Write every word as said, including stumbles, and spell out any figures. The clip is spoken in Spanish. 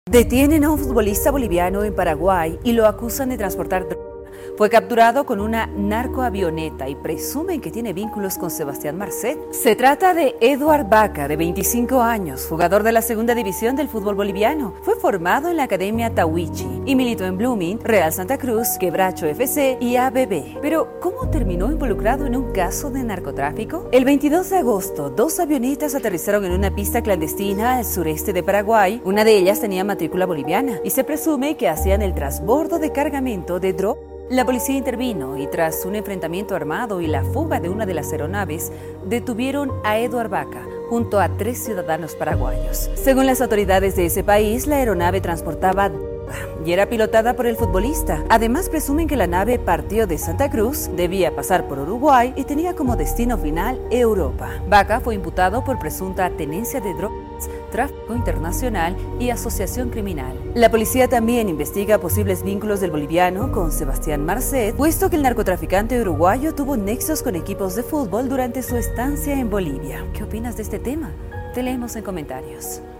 Detienen a un futbolista boliviano en Paraguay y lo acusan de transportar droga. Fue capturado con una narcoavioneta y presumen que tiene vínculos con Sebastián Marcet. Se trata de Eduard Vaca, de veinticinco años, jugador de la segunda división del fútbol boliviano. Fue formado en la Academia Tahuichi y militó en Blooming, Real Santa Cruz, Quebracho F C y A B B. Pero, ¿cómo terminó involucrado en un caso de narcotráfico? El veintidós de agosto, dos avionetas aterrizaron en una pista clandestina al sureste de Paraguay. Una de ellas tenía matrícula boliviana y se presume que hacían el transbordo de cargamento de droga. La policía intervino y tras un enfrentamiento armado y la fuga de una de las aeronaves, detuvieron a Eduard Vaca junto a tres ciudadanos paraguayos. Según las autoridades de ese país, la aeronave transportaba droga y era pilotada por el futbolista. Además, presumen que la nave partió de Santa Cruz, debía pasar por Uruguay y tenía como destino final Europa. Vaca fue imputado por presunta tenencia de drogas, tráfico internacional y asociación criminal. La policía también investiga posibles vínculos del boliviano con Sebastián Marcet, puesto que el narcotraficante uruguayo tuvo nexos con equipos de fútbol durante su estancia en Bolivia. ¿Qué opinas de este tema? Te leemos en comentarios.